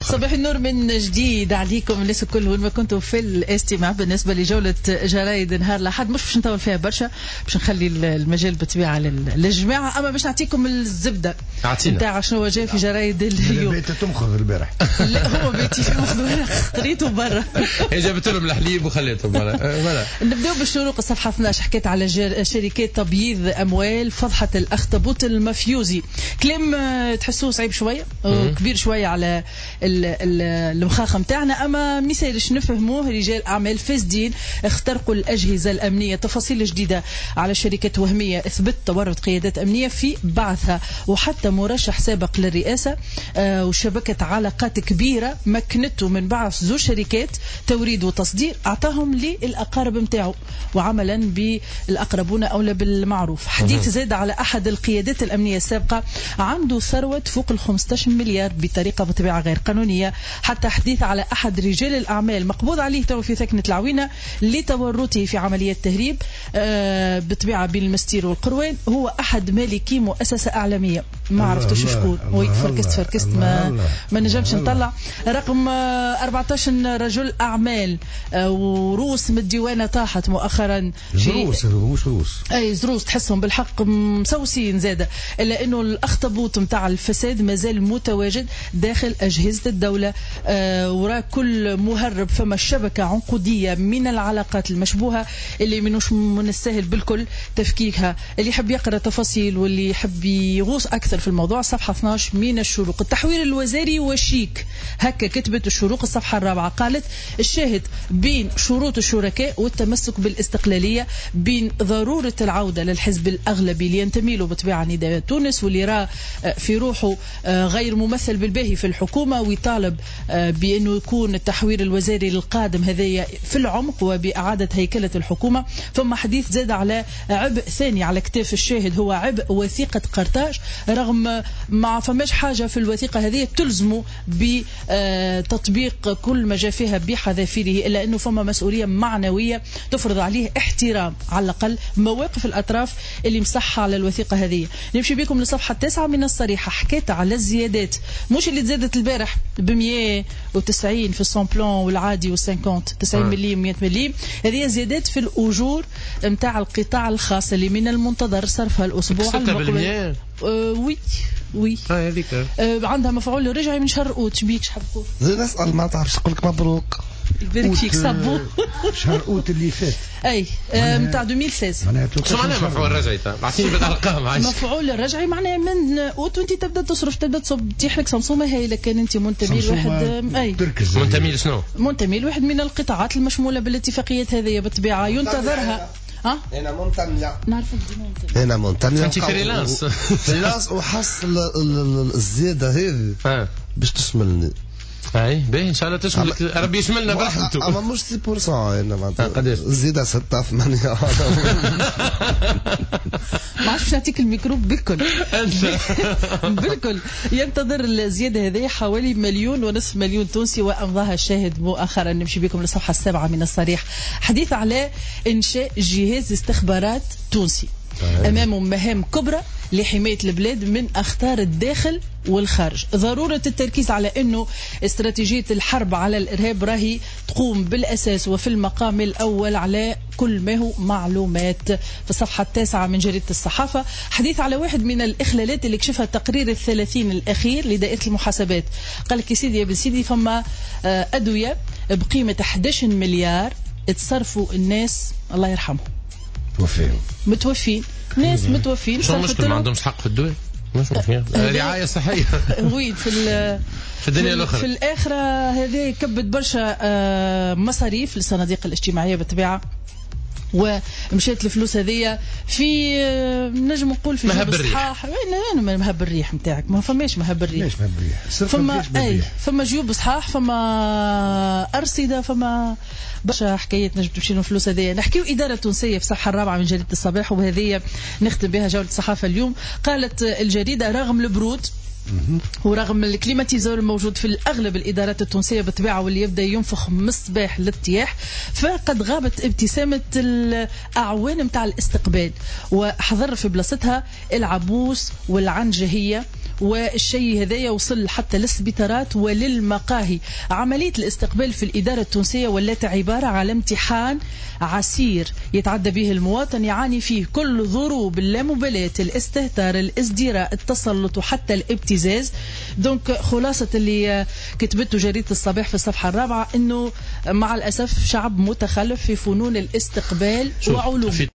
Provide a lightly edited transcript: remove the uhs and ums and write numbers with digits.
صباح النور من جديد عليكم الناس الكل وين ما كنتم في الاستماع. بالنسبه لجوله جرايد نهار الاحد مش باش نطول فيها برشا، باش نخلي المجال بالطبيعه للجماعه، اما باش نعطيكم الزبده نتاع شنو جاي في جرايد اليوم. بيت تمخض البارح. لا هو بيتي مخضوع خريته برا. جابت لهم الحليب وخليتهم برا. نبداو بالشروق الصفحه 12، حكيت على شركات تبييض اموال، فضحه الاخطبوط المفيوزي. كلام تحسوه صعيب شويه كبير شويه على المخاخ متاعنا، اما ميسالش نفهموه. رجال اعمال فاسدين اخترقوا الاجهزه الامنيه. تفاصيل جديده على شركات وهميه اثبت تورط قيادات امنيه في بعثها، وحتى مرشح سابق للرئاسه وشبكه علاقات كبيره مكنته من بعث زوج شركات توريد وتصدير، اعطاهم للاقارب نتاعو، وعملا بالاقربون اولى بالمعروف. حديث زاد على احد القيادات الامنيه السابقه عنده ثروه فوق ال 15 مليار بطريقه بطبيعه غير قانونيه. حتى حديث على احد رجال الاعمال مقبوض عليه تو في ثكنه العوينه لتورطه في عمليات تهريب بطبيعه بين المستير والقروان. هو احد مالكي مؤسسه اعلاميه ما عرفتش شكون. وي فركست ما نجمش نطلع رقم 14 رجل اعمال وروس من الديوانه طاحت مؤخرا. زروس مش روس، اي زروس تحسهم بالحق مسوسين زاده، الا انه الاخطبوط نتاع الفساد مازال متواجد داخل اجهزه الدوله. وراء كل مهرب فما شبكه عنقوديه من العلاقات المشبوهه اللي منوش من السهل بالكل تفكيكها. اللي يحب يقرا تفاصيل واللي يحب يغوص اكثر في الموضوع صفحه 12 من الشروق. التحوير الوزاري وشيك، هكا كتبت الشروق الصفحه الرابعه. قالت الشاهد بين شروط الشركاء والتمسك بالاستقلاليه، بين ضروره العوده للحزب الاغلبي اللي ينتمي له بطبيعه نداء تونس، واللي راه في روحه غير ممثل بالباهي في الحكومه، ويطالب بانه يكون التحوير الوزاري القادم هذايا في العمق وباعاده هيكله الحكومه. ثم حديث زاد على عبء ثاني على كتاف الشاهد، هو عبء وثيقه قرطاج، رغم ما فماش حاجه في الوثيقه هذه تلزمه بتطبيق كل ما جاء فيها بحذافيره، الا انه فما مسؤوليه معنويه تفرض عليه احترام على الاقل مواقف الاطراف اللي مصحه على الوثيقه هذه. نمشي بكم لصفحه 9 من الصريحه. حكيت على الزيادات مش اللي تزادت البارح ب 190 في السون بلان والعادي و50 90 مليم 100 مليم. هذه زيادات في الاجور نتاع القطاع الخاص اللي من المنتظر صرفها الاسبوع المقبل. وي هذيك عندها مفعول رجعي من شهر اوت. شبيك شحال تقول؟ زي نسال ما تعرفش نقول لك مبروك. يبارك فيك صابو. شهر اوت اللي فات اي نتاع 2016. شو معناه مفعول رجعي؟ اعطيني بالارقام عايش. مفعول الرجعي معناه من اوت وانت تبدا تصرف، تبدا تصب تيح لك سمسومه هاي. لكن انت منتمي لواحد منتمي لشنو؟ منتمي لواحد من القطاعات المشموله بالاتفاقيات هذه بطبيعه ينتظرها. انا ممتنع، نعرفك انا ممتنع. انت فريلانس وحصل الزياده هذه باش تشملني. اي باهي ان شاء الله تشملك، ربي يشملنا برحمته. اما مش 6% انا معناتها قداش زياده 6 8. ما عادش نعطيك الميكروب بالكل بالكل. ينتظر الزياده هذه حوالي 1.5 مليون تونسي وامضاها الشاهد مؤخرا. نمشي بكم للصفحه 7 من الصريح. حديث على انشاء جهاز استخبارات تونسي امامه مهام كبرى لحماية البلاد من أخطار الداخل والخارج. ضرورة التركيز على أنه استراتيجية الحرب على الإرهاب راهي تقوم بالأساس وفي المقام الأول على كل ما هو معلومات. في الصفحة 9 من جريدة الصحافة حديث على واحد من الإخلالات اللي كشفها التقرير 30 الأخير لدائرة المحاسبات. قال لك يا سيدي يا بن سيدي فما أدوية بقيمة 11 مليار تصرفوا الناس الله يرحمهم متوفين ناس متوفين. شو المشكلة ما عندهمش حق في الدواء؟ مش مفهوم. رعاية صحية وين في الدنيا الأخرى في الآخرة هذه كبت برشا مصاريف للصناديق الاجتماعية بالطبيعة، ومشيت الفلوس هذية في نجم نقول في مهب الريح. وين مهب الريح نتاعك؟ ما فماش مهب الريح. فما جيوب صحاح، فما أرصدة، فما برشا حكايات نجم تمشي الفلوس هذية. نحكيو إدارة تونسية في الصفحة 4 من جريدة الصباح، وهذه نختم بها جولة الصحافة اليوم. قالت الجريدة رغم البرود ورغم الكليماتيزور الموجود في الأغلب الإدارات التونسية بالطبيعة واللي يبدأ ينفخ مصباح للارتياح، فقد غابت ابتسامة الأعوان متاع الاستقبال، وحضر في بلاصتها العبوس والعنجهية والشيء هذايا وصل حتى للسبيطارات وللمقاهي. عملية الاستقبال في الإدارة التونسية ولات عبارة على امتحان عسير يتعدى به المواطن، يعاني فيه كل ضروب اللامبالاة، الاستهتار، الازدراء، التسلط وحتى الابتزاز. دونك خلاصة اللي كتبته جريدة الصباح في الصفحة الرابعة انه مع الأسف شعب متخلف في فنون الاستقبال وعلوم.